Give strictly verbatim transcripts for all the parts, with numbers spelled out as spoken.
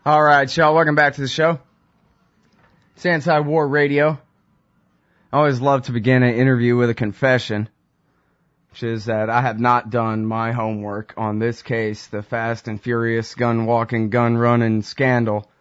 All right, y'all, welcome back to the show. It's Anti-War Radio. I always love to begin an interview with a confession, which is that I have not done my homework on this case, the Fast and Furious gun-walking, gun-running scandal.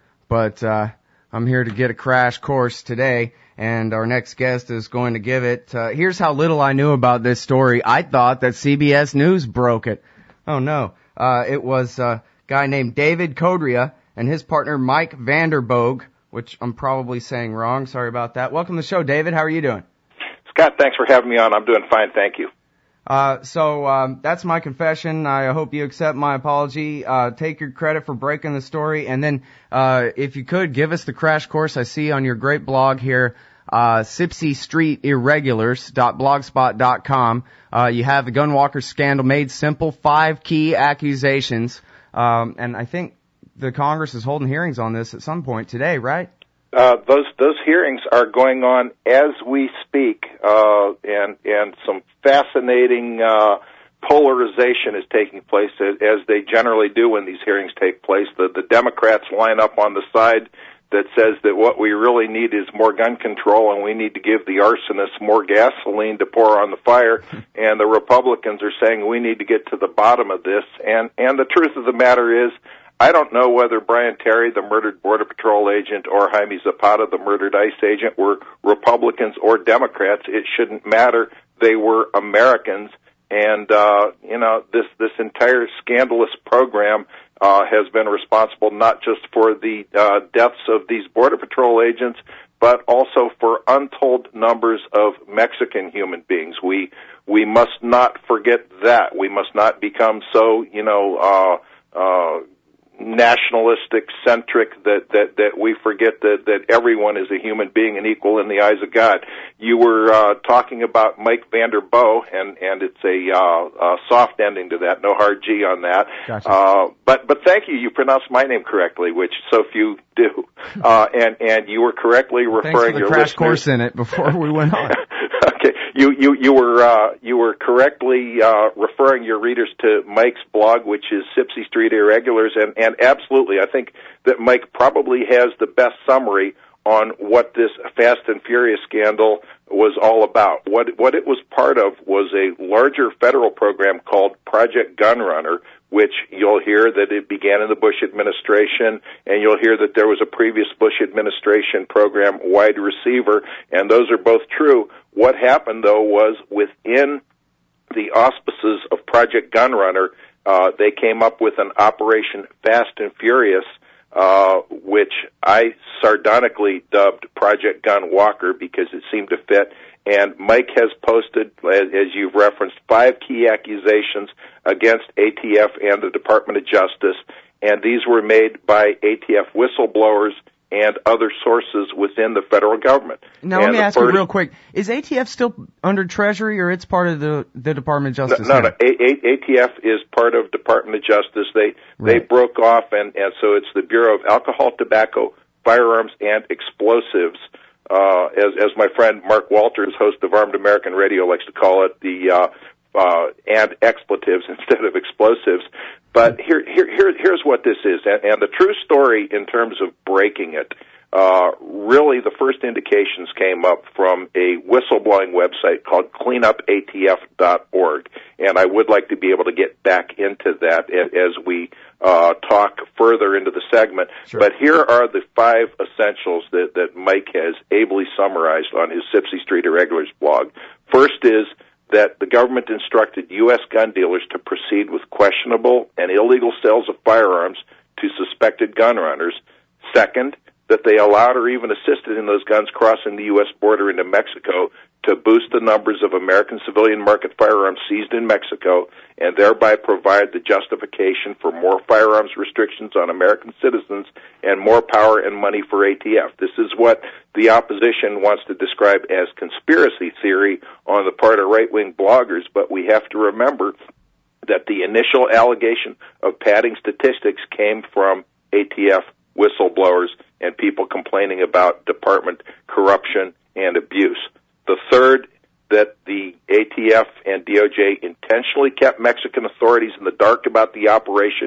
But uh, I'm here to get a crash course today, and our next guest is going to give it. Uh, here's how little I knew about this story. I thought that C B S News broke it. Oh, no. Uh, it was... Uh, guy named David Codrea and his partner Mike Vanderboog, which I'm probably saying wrong. Sorry about that. Welcome to the show, David. How are you doing? Scott, thanks for having me on. I'm doing fine, thank you. Uh, so um, that's my confession. I hope you accept my apology. Uh, take your credit for breaking the story, and then uh, if you could, give us the crash course I see on your great blog here, uh, Sipsey Street Irregulars dot blogspot dot com. Uh, you have the Gunwalker scandal made simple, five key accusations. Um, and I think the Congress is holding hearings on this at some point today, right? Uh, those those hearings are going on as we speak, uh, and and some fascinating uh, polarization is taking place as, as they generally do when these hearings take place. The the Democrats line up on the side that says that what we really need is more gun control, and we need to give the arsonists more gasoline to pour on the fire. And the Republicans are saying we need to get to the bottom of this. And and the truth of the matter is, I don't know whether Brian Terry, the murdered Border Patrol agent, or Jaime Zapata, the murdered ICE agent, were Republicans or Democrats. It shouldn't matter. They were Americans. And, uh, you know, this, this entire scandalous program uh, has been responsible not just for the uh, deaths of these Border Patrol agents, but also for untold numbers of Mexican human beings. We we must not forget that. We must not become so, you know, uh, uh, nationalistic centric that, that, that we forget that, that everyone is a human being and equal in the eyes of God. You were uh, talking about Mike Vanderboog, and, and it's a, uh, a soft ending to that, no hard G on that. Gotcha. Uh, but but thank you, you pronounced my name correctly, which so few do. Uh, and, and you were correctly referring Thanks for the your crash listeners. course in it before we went on. Okay, you you you were uh, you were correctly uh, referring your readers to Mike's blog, which is Sipsey Street Irregulars, and and absolutely, I think that Mike probably has the best summary on what this Fast and Furious scandal was all about. What what it was part of was a larger federal program called Project Gunrunner, which you'll hear that it began in the Bush administration, and you'll hear that there was a previous Bush administration program, Wide Receiver, and those are both true. What happened, though, was within the auspices of Project Gunrunner, uh, they came up with an Operation Fast and Furious, uh, which I sardonically dubbed Project Gunwalker because it seemed to fit. And Mike has posted, as you've referenced, five key accusations against A T F and the Department of Justice, and these were made by A T F whistleblowers and other sources within the federal government. Now, and let me ask first, you real quick. Is A T F still under Treasury, or it's part of the, the Department of Justice? No, no, no. A- A- ATF is part of Department of Justice. They right. they broke off, and, and so it's the Bureau of Alcohol, Tobacco, Firearms, and Explosives. Uh, as, as my friend Mark Walters, host of Armed American Radio, likes to call it, the uh, uh, and expletives instead of explosives. But here, here, here, here's what this is, and, and the true story in terms of breaking it. Uh, really, the first indications came up from a whistleblowing website called clean up A T F dot org, and I would like to be able to get back into that as we uh, talk further into the segment. Sure. But here are the five essentials that, that Mike has ably summarized on his Sipsey Street Irregulars blog. First is that the government instructed U S gun dealers to proceed with questionable and illegal sales of firearms to suspected gun runners. Second, that they allowed or even assisted in those guns crossing the U S border into Mexico to boost the numbers of American civilian market firearms seized in Mexico and thereby provide the justification for more firearms restrictions on American citizens and more power and money for A T F. This is what the opposition wants to describe as conspiracy theory on the part of right-wing bloggers, but we have to remember that the initial allegation of padding statistics came from A T F whistleblowers and people complaining about department corruption and abuse. The third, that the A T F and D O J intentionally kept Mexican authorities in the dark about the operation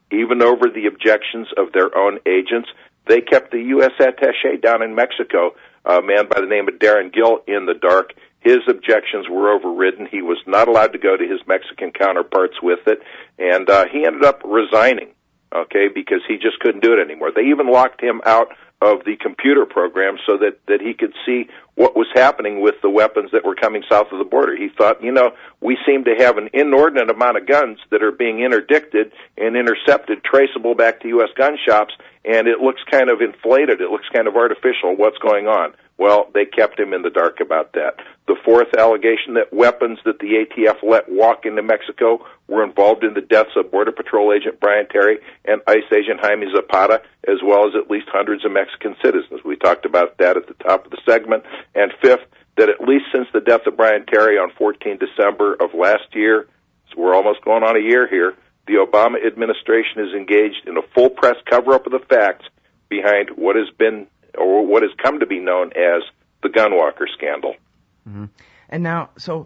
even over the objections of their own agents. They kept the U S attaché down in Mexico, a man by the name of Darren Gill, in the dark. His objections were overridden. He was not allowed to go to his Mexican counterparts with it, and uh, he ended up resigning, okay, because he just couldn't do it anymore. They even locked him out of the computer program so that, that he could see what was happening with the weapons that were coming south of the border. He thought, you know, we seem to have an inordinate amount of guns that are being interdicted and intercepted, traceable back to U S gun shops, and it looks kind of inflated. It looks kind of artificial. What's going on? Well, they kept him in the dark about that. The fourth allegation, that weapons that the A T F let walk into Mexico were involved in the deaths of Border Patrol agent Brian Terry and ICE agent Jaime Zapata, as well as at least hundreds of Mexican citizens. We talked about that at the top of the segment. And fifth, that at least since the death of Brian Terry on the fourteenth of December of last year, so we're almost going on a year here, the Obama administration is engaged in a full press cover-up of the facts behind what has been, or what has come to be known as the Gunwalker scandal. Mm-hmm. And now, so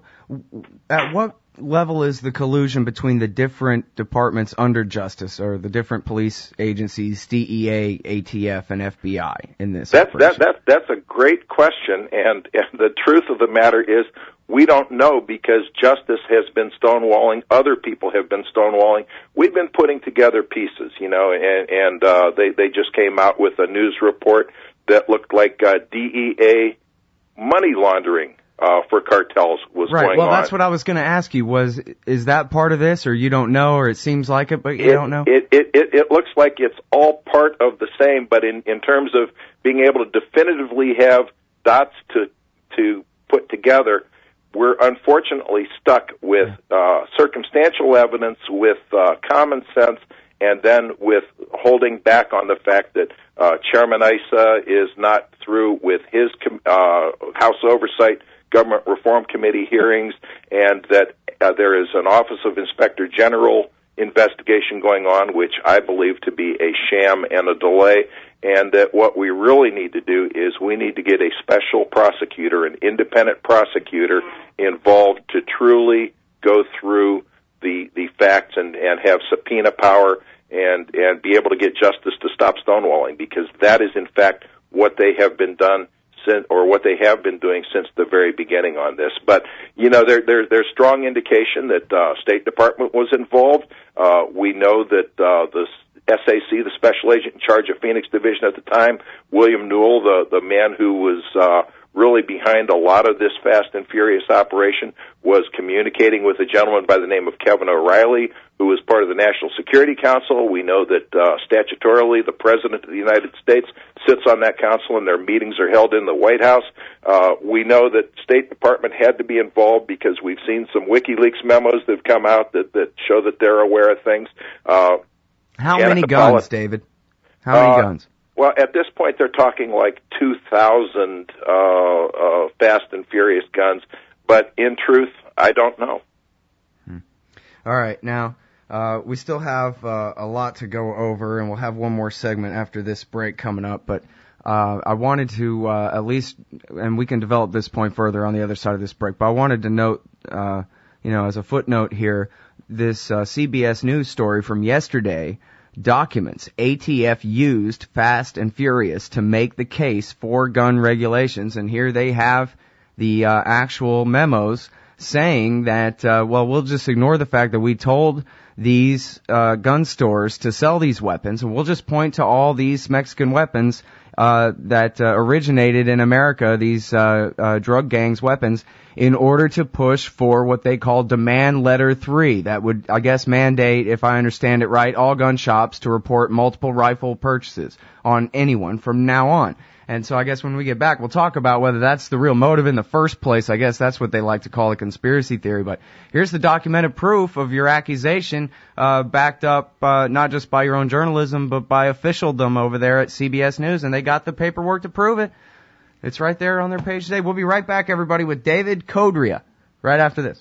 at what level is the collusion between the different departments under justice, or the different police agencies, D E A, A T F, and F B I in this? That's that, that, that's a great question, and, and the truth of the matter is we don't know, because justice has been stonewalling. Other people have been stonewalling. We've been putting together pieces, you know, and, and uh, they, they just came out with a news report that looked like uh, D E A money laundering uh, for cartels was right. going well, on. Well, that's what I was going to ask you. Was is that part of this, or you don't know, or it seems like it, but you it, don't know? It, it it it looks like it's all part of the same, but in in terms of being able to definitively have dots to to put together, we're unfortunately stuck with uh, circumstantial evidence, with uh, common sense, and then with holding back on the fact that uh, Chairman Issa is not through with his uh, House Oversight Government Reform Committee hearings, and that uh, there is an Office of Inspector General investigation going on, which I believe to be a sham and a delay, and that what we really need to do is we need to get a special prosecutor, an independent prosecutor, involved to truly go through the the facts and, and have subpoena power and, and be able to get justice to stop stonewalling, because that is, in fact, what they have been done since, or what they have been doing since the very beginning on this. But, you know, there, there, there's strong indication that uh, State Department was involved. Uh, we know that uh, the S A C, the special agent in charge of Phoenix Division at the time, William Newell, the, the man who was uh, really behind a lot of this Fast and Furious operation, was communicating with a gentleman by the name of Kevin O'Reilly, who was part of the National Security Council. We know that uh, statutorily the President of the United States sits on that council, and their meetings are held in the White House. Uh, we know that State Department had to be involved because we've seen some WikiLeaks memos that have come out that, that show that they're aware of things. Uh, How many guns, David? How many uh, guns? Well, at this point, they're talking like two thousand uh, uh, Fast and Furious guns, but in truth, I don't know. Hmm. All right, now, uh, we still have uh, a lot to go over, and we'll have one more segment after this break coming up, but uh, I wanted to uh, at least, and we can develop this point further on the other side of this break, but I wanted to note, uh, you know, as a footnote here, this uh, C B S News story from yesterday documents A T F used Fast and Furious to make the case for gun regulations, and here they have the uh, actual memos saying that, uh, well, we'll just ignore the fact that we told these uh, gun stores to sell these weapons, and we'll just point to all these Mexican weapons uh, that uh, originated in America, these uh, uh, drug gangs' weapons, in order to push for what they call demand letter three. That would, I guess, mandate, if I understand it right, all gun shops to report multiple rifle purchases on anyone from now on. And so I guess when we get back, we'll talk about whether that's the real motive in the first place. I guess that's what they like to call a conspiracy theory. But here's the documented proof of your accusation, uh, backed up uh, not just by your own journalism, but by officialdom over there at C B S News. And they got the paperwork to prove it. It's right there on their page today. We'll be right back, everybody, with David Codrea right after this.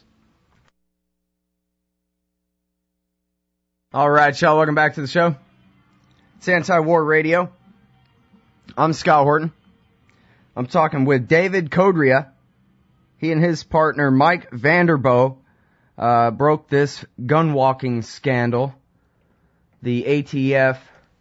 All right, y'all, welcome back to the show. It's Anti-War Radio. I'm Scott Horton. I'm talking with David Codrea. He and his partner, Mike Vanderboe, uh, broke this gun walking scandal the A T F,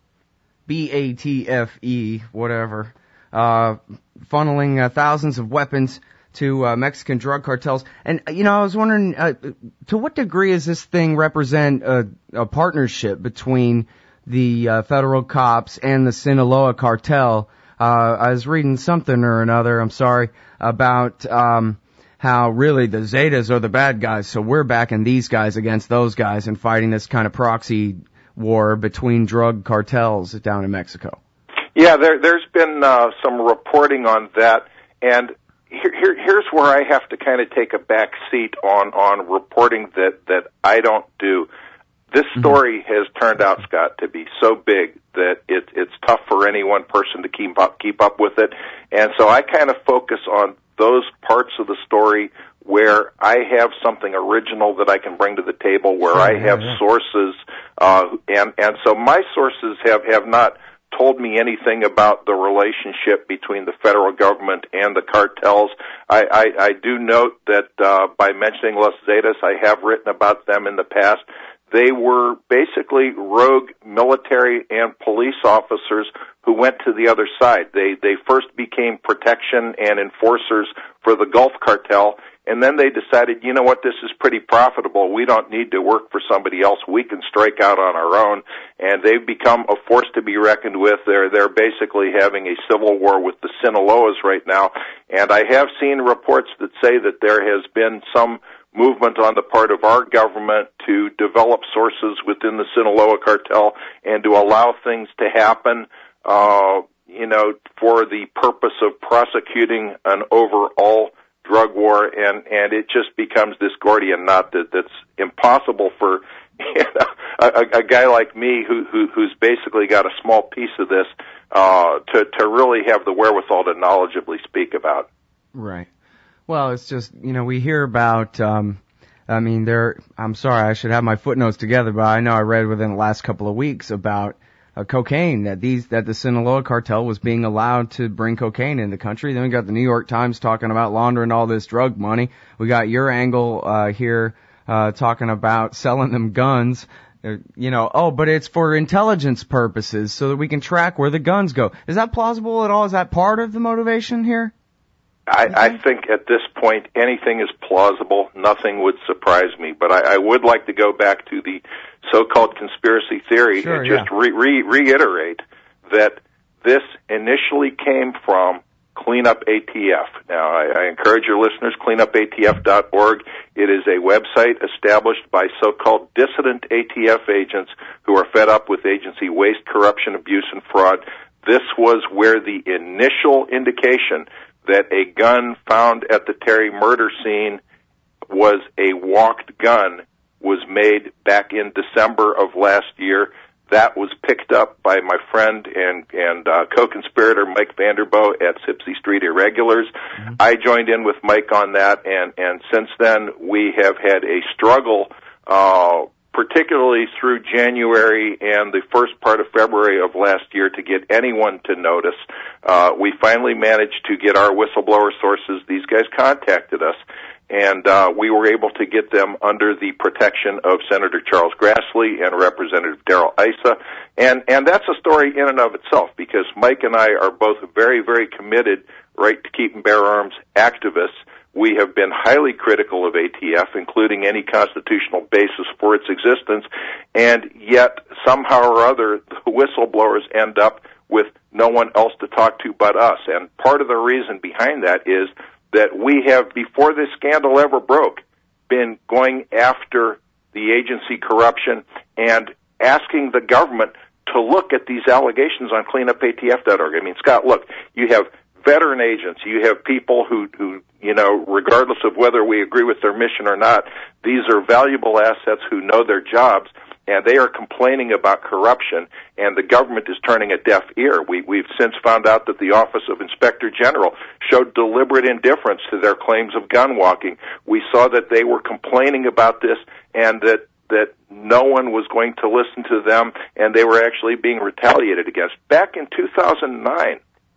B A T F E, whatever, uh, funneling uh, thousands of weapons to uh, Mexican drug cartels. And, you know, I was wondering, uh, to what degree does this thing represent a, a partnership between the uh, federal cops and the Sinaloa cartel? Uh, I was reading something or another, I'm sorry, about um, how really the Zetas are the bad guys, so we're backing these guys against those guys and fighting this kind of proxy war between drug cartels down in Mexico. Yeah, there, there's been uh, some reporting on that, and here, here, here's where I have to kind of take a back seat on, on reporting that, that I don't do. This story mm-hmm. has turned out, Scott, to be so big that it, it's tough for any one person to keep up, keep up with it, and so I kind of focus on those parts of the story where I have something original that I can bring to the table, where I have yeah, yeah. sources, uh, and, and so my sources have, have not told me anything about the relationship between the federal government and the cartels. I, I, I do note that uh, by mentioning Los Zetas, I have written about them in the past. They were basically rogue military and police officers who went to the other side. They they first became protection and enforcers for the Gulf cartel, and then they decided, you know what, this is pretty profitable. We don't need to work for somebody else. We can strike out on our own. And they've become a force to be reckoned with. They're they're basically having a civil war with the Sinaloas right now. And I have seen reports that say that there has been some movement on the part of our government to develop sources within the Sinaloa cartel and to allow things to happen, uh, you know, for the purpose of prosecuting an overall drug war, and, and it just becomes this Gordian knot that, that's impossible for you know, a, a guy like me who, who who's basically got a small piece of this uh, to, to really have the wherewithal to knowledgeably speak about. Right. Well, it's just, you know, we hear about, um, I mean, there, I'm sorry, I should have my footnotes together, but I know I read within the last couple of weeks about uh, cocaine, that these, that the Sinaloa cartel was being allowed to bring cocaine in the country. Then we got the New York Times talking about laundering all this drug money. We got your angle, uh, here, uh, talking about selling them guns. Uh, you know, oh, but it's for intelligence purposes so that we can track where the guns go. Is that plausible at all? Is that part of the motivation here? I, I think at this point anything is plausible. Nothing would surprise me. But I, I would like to go back to the so-called conspiracy theory sure, and just yeah. re- re- reiterate that this initially came from Cleanup A T F. Now, I, I encourage your listeners, clean up A T F dot org. It is a website established by so-called dissident A T F agents who are fed up with agency waste, corruption, abuse, and fraud. This was where the initial indication that a gun found at the Terry murder scene was a walked gun was made back in December of last year. That was picked up by my friend and, and uh, co-conspirator Mike Vanderboe at Sipsey Street Irregulars. Mm-hmm. I joined in with Mike on that, and, and since then we have had a struggle, uh, particularly through January and the first part of February of last year, to get anyone to notice. Uh, we finally managed to get our whistleblower sources. These guys contacted us, and uh, we were able to get them under the protection of Senator Charles Grassley and Representative Darrell Issa. And, and that's a story in and of itself, because Mike and I are both very, very committed, right to keep and bear arms activists. We have been highly critical of A T F, including any constitutional basis for its existence, and yet somehow or other the whistleblowers end up with no one else to talk to but us. And part of the reason behind that is that we have, before this scandal ever broke, been going after the agency corruption and asking the government to look at these allegations on clean up A T F dot org. I mean, Scott, look, you have veteran agents, you have people who, who, you know, regardless of whether we agree with their mission or not, these are valuable assets who know their jobs, and they are complaining about corruption, and the government is turning a deaf ear. We, we've since found out that the Office of Inspector General showed deliberate indifference to their claims of gun walking. We saw that they were complaining about this, and that that no one was going to listen to them, and they were actually being retaliated against. Back in two thousand nine,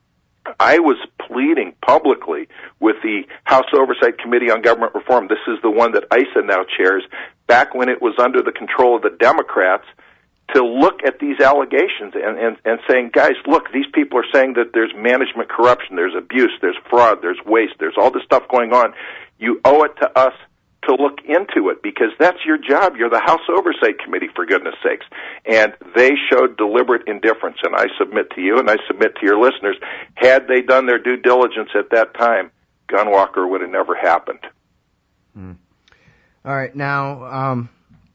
I was pleading publicly with the House Oversight Committee on Government Reform. This is the one that Issa now chairs. Back when it was under the control of the Democrats, to look at these allegations and, and, and saying, guys, look, these people are saying that there's management corruption, there's abuse, there's fraud, there's waste, there's all this stuff going on. You owe it to us to look into it, because that's your job. You're the House Oversight Committee, for goodness sakes. And they showed deliberate indifference, and I submit to you and I submit to your listeners, had they done their due diligence at that time, Gunwalker would have never happened. Hmm. All right, now, um,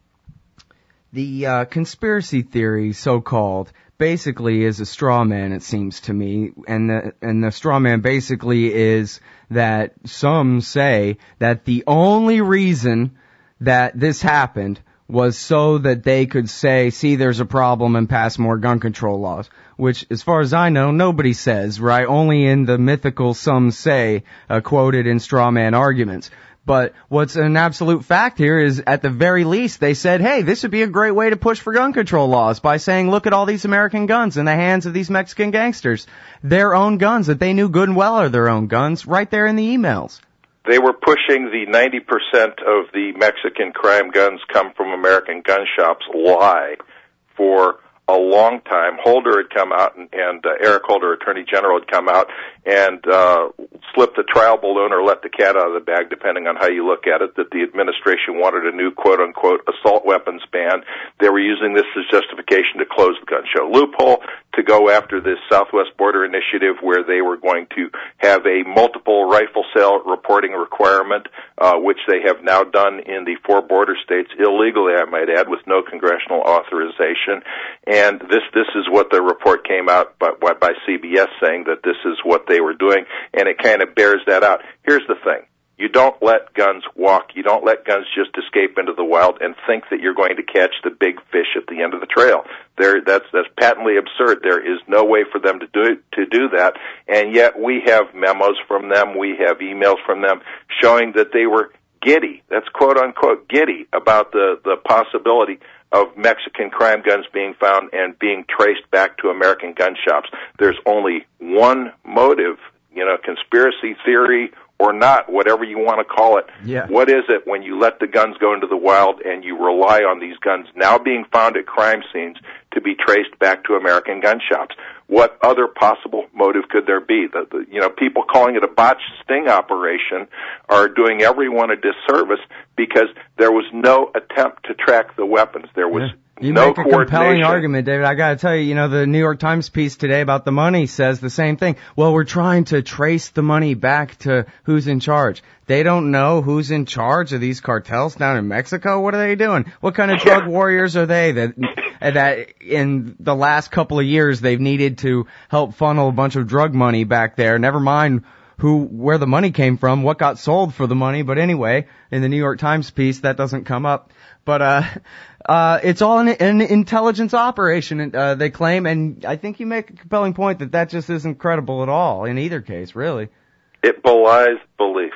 the uh, conspiracy theory, so-called, basically is a straw man, it seems to me, and the, and the straw man basically is that some say that the only reason that this happened was so that they could say, see, there's a problem, and pass more gun control laws, which, as far as I know, nobody says, right? Only in the mythical some say, uh, quoted in straw man arguments. But what's an absolute fact here is, at the very least, they said, hey, this would be a great way to push for gun control laws by saying, look at all these American guns in the hands of these Mexican gangsters. Their own guns that they knew good and well are their own guns, right there in the emails. They were pushing the ninety percent of the Mexican crime guns come from American gun shops lie for a long time. Holder had come out, and, and uh, Eric Holder, Attorney General, had come out and uh, slipped the trial balloon or let the cat out of the bag, depending on how you look at it, that the administration wanted a new quote-unquote assault weapons ban. They were using this as justification to close the gun show loophole, to go after this Southwest Border Initiative where they were going to have a multiple rifle sale reporting requirement, uh, which they have now done in the four border states illegally, I might add, with no congressional authorization. And this this is what the report came out by, by C B S saying that this is what they were doing, and it kind of bears that out. Here's the thing. You don't let guns walk. You don't let guns just escape into the wild and think that you're going to catch the big fish at the end of the trail. There, that's that's patently absurd. There is no way for them to do to do that, and yet we have memos from them, we have emails from them showing that they were giddy. That's quote unquote giddy about the the possibility of Mexican crime guns being found and being traced back to American gun shops. There's only one motive, you know, conspiracy theory or not, whatever you want to call it. Yeah. What is it when you let the guns go into the wild and you rely on these guns now being found at crime scenes to be traced back to American gun shops? What other possible motive could there be? The, the, you know, people calling it a botched sting operation are doing everyone a disservice because there was no attempt to track the weapons. There was yeah. You no make a compelling argument, David. I got to tell you, you know, the New York Times piece today about the money says the same thing. Well, we're trying to trace the money back to who's in charge. They don't know who's in charge of these cartels down in Mexico. What are they doing? What kind of drug warriors are they that that in the last couple of years they've needed to help funnel a bunch of drug money back there? Never mind who, where the money came from, what got sold for the money. But anyway, in the New York Times piece, that doesn't come up. But, uh, uh, it's all an, an intelligence operation, uh, they claim, and I think you make a compelling point that that just isn't credible at all in either case, really. It belies belief.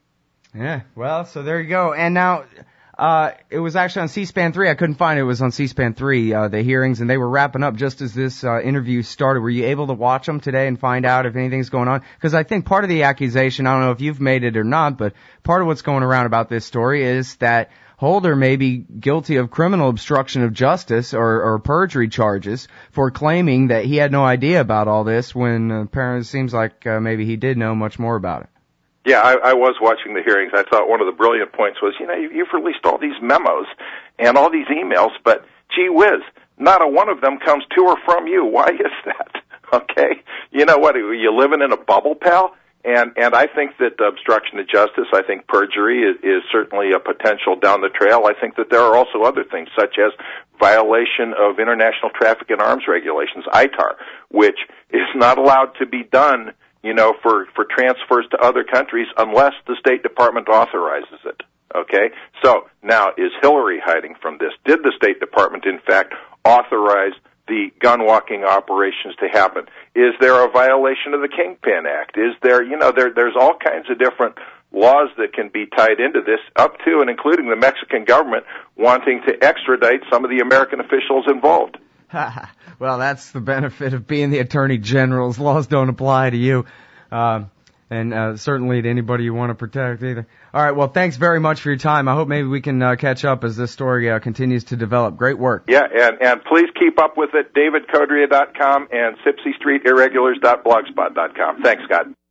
Yeah, well, so there you go. And now, uh, it was actually on C-SPAN three. I couldn't find it. It was on C-SPAN three, uh, the hearings, and they were wrapping up just as this, uh, interview started. Were you able to watch them today and find out if anything's going on? Because I think part of the accusation, I don't know if you've made it or not, but part of what's going around about this story is that Holder may be guilty of criminal obstruction of justice or, or perjury charges for claiming that he had no idea about all this when uh, apparently it seems like uh, maybe he did know much more about it. Yeah, I, I was watching the hearings. I thought one of the brilliant points was, you know, you, you've released all these memos and all these emails, but gee whiz, not a one of them comes to or from you. Why is that? Okay? You know what, are you living in a bubble, pal? And and I think that obstruction of justice, I think perjury is, is certainly a potential down the trail. I think that there are also other things, such as violation of international traffic in arms regulations, I T A R, which is not allowed to be done, you know, for, for transfers to other countries unless the State Department authorizes it. Okay? So, now, is Hillary hiding from this? Did the State Department, in fact, authorize the gun-walking operations to happen? Is there a violation of the Kingpin Act? Is there, you know, there, there's all kinds of different laws that can be tied into this, up to and including the Mexican government wanting to extradite some of the American officials involved. Well, that's the benefit of being the Attorney General's laws don't apply to you. Uh, and uh, certainly to anybody you want to protect either. All right, well, thanks very much for your time. I hope maybe we can uh, catch up as this story uh, continues to develop. Great work. Yeah, and, and please keep up with it, david codria dot com and sipsey street irregulars dot blogspot dot com. Thanks, Scott.